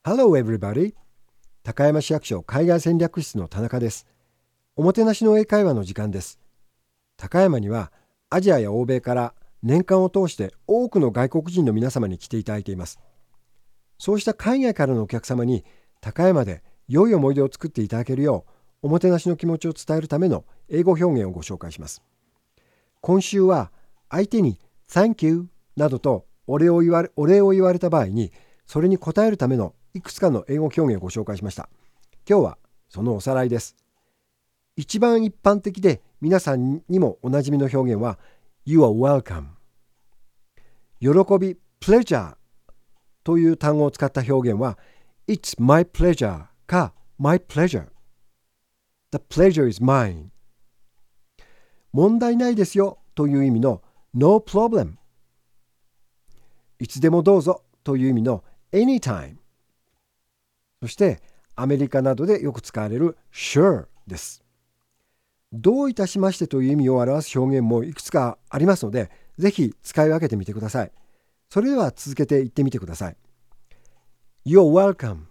Hello everybody! 高山市役所海外戦略室の田中です。おもてなしの英会話の時間です。高山にはアジアや欧米から年間を通して多くの外国人の皆様に来ていただいています。そうした海外からのお客様に高山で良い思い出を作っていただけるようおもてなしの気持ちを伝えるための英語表現をご紹介します。今週は相手に Thank you などとお礼を言われた場合にそれに応えるためのいくつかの英語表現をご紹介しました。今日はそのおさらいです。一番一般的で皆さんにもおなじみの表現は You are welcome。 喜び pleasure という単語を使った表現は It's my pleasure か My pleasure。 The pleasure is mine。 問題ないですよという意味の No problem。 いつでもどうぞという意味の Anytime。 そしてアメリカなどでよく使われる Sure です。どういたしましてという意味を表す表現もいくつかありますので、ぜひ使い分けてみてください。それでは続けて言ってみてください。You're welcome.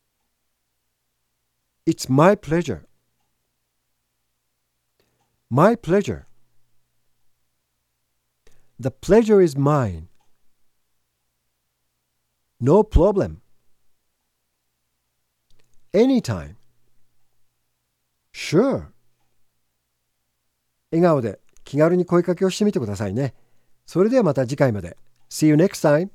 It's my pleasure. My pleasure. The pleasure is mine. No problem. Anytime. Sure. 笑顔で気軽に声かけをしてみてくださいね。それではまた次回まで。See you next time.